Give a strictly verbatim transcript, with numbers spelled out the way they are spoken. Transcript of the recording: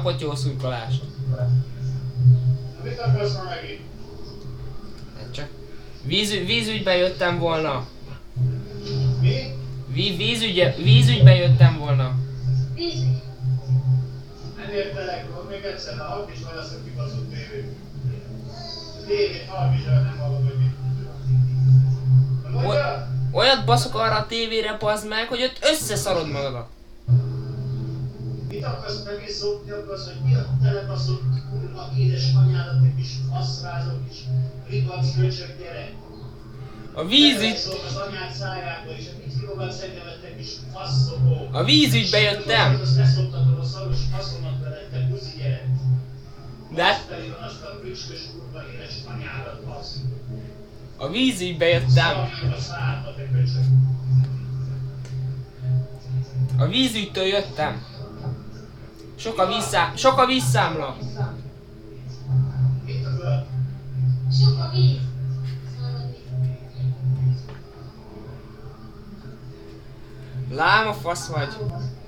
kapott jó szurkolást. Mit akarsz ma megint? Hát csak víz, vízügybe jöttem volna. Mi? Ví, vízügy, vízügybe jöttem volna. Vízügy. Nem értelek, még egyszer, ha hallg is van azt a kibaszott tévét. A tévét hallg is, nem hallom, hogy mit mondja. Mondja? Olyat baszok arra a tévére, bazd meg, hogy ott összeszarod magadat. Mit akarsz meg és szokni, akarsz, hogy mi a telebaszott kurva édesanyádat, egy kis faszrázó kis ribac köcsök gyerek? A vízügy... Szólok az anyád szájából, és mit hívogatsz engemet, te kis faszszopó? A vízügybe jöttem. Azt leszoptatod a szaros faszomat veled, te buzi gyerek. De... Azt pedig van azt a prücskös kurva édesanyádat, basz. A vízügybe jöttem. Szarjad a szádba, te köcsök. A vízügytől jöttem. Sok a vízszám... Sok a vízszámla. Itt a föld. Sok a víz. Lám a fasz vagy.